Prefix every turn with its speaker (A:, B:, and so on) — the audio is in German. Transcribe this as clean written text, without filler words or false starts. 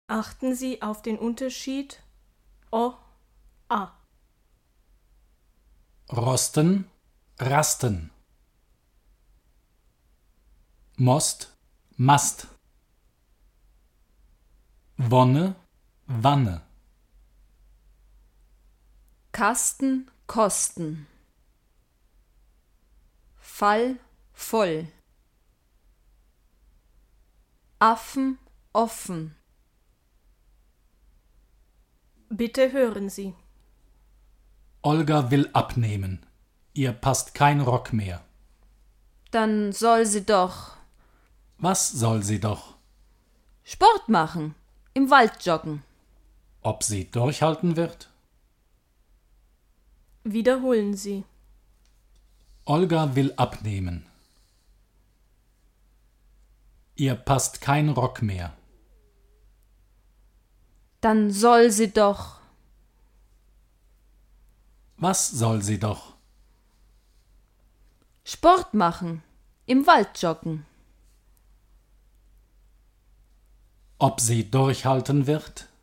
A: Achten Sie auf den Unterschied O, A.
B: Rosten, rasten. Most, Mast. Wonne, Wanne.
C: Kasten, Kosten. Fall, voll. Affen, offen.
A: Bitte hören Sie.
B: Olga will abnehmen. Ihr passt kein Rock mehr.
C: Dann soll sie doch
B: Was soll sie doch?
C: Sport machen, im Wald joggen.
B: Ob sie durchhalten wird?
A: Wiederholen Sie.
B: Olga will abnehmen. Ihr passt kein Rock mehr.
C: Dann soll sie doch
B: Was soll sie doch?
C: Sport machen, im Wald joggen.
B: Ob sie durchhalten wird?